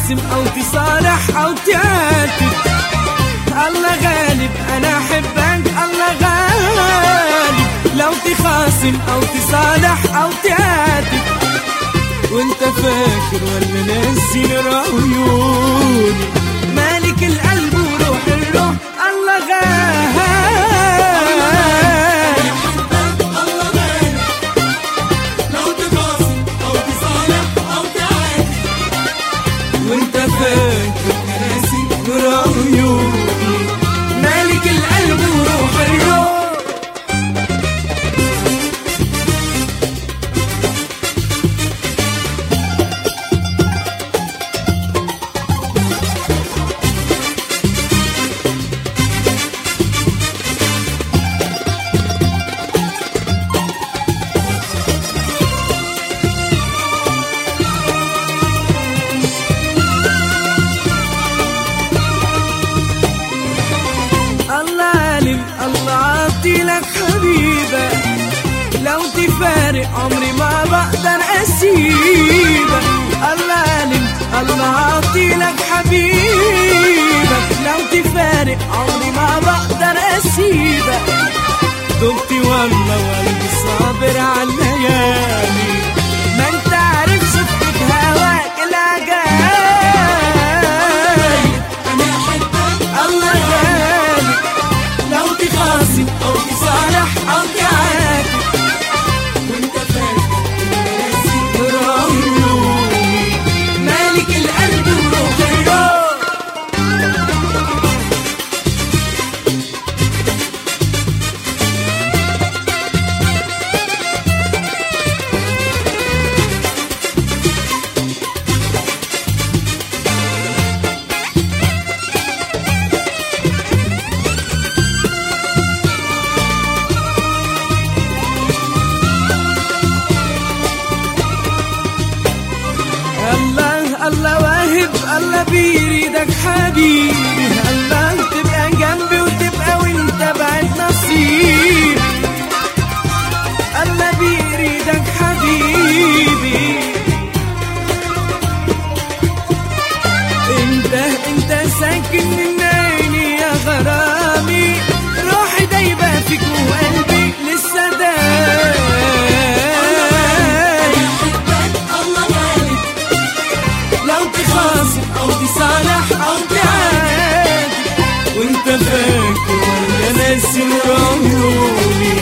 تخاصم أو تصالح أو تعاتب، الله غالب أنا أحبك الله غالب. لو تخاصم أو تصالح أو تعاتب وانت فاكر ولا ناسي نور عيوني، مالك القلب وروح الروح الله غالب. الله غالب لو تخاصم أو تصالح أو تعاتب وانت فاكر ناسي نور عيوني، مالك القلب وروح الروح. الله عطي لك حبيبة، لو تفارق عمري ما بقدر أسيبك. الله عالم الله عطي لك حبيبة، لو تفارق عمري ما بقدر أسيبك. دبت والله وقلبي صابر على الليالي، ما انت عارف صدق هواك العجايب. أنا أحبك الله غالب لو تخاصم أو تصالح أو تعاتب وأنت فاكر ناسي نور عيوني، مالك القلب وروح الروح. الله واهب الله بيريدك حبيبي، الله تبقى جنبي وتبقى وانت بعد نصيب. الله بيريدك حبيبي، انت ساكن من عيني يا غرامي، روحي دايبة فيك وقلبي لسه أو تصالح أو تعاتب وانت فاكر ولا ناسي نور عيوني،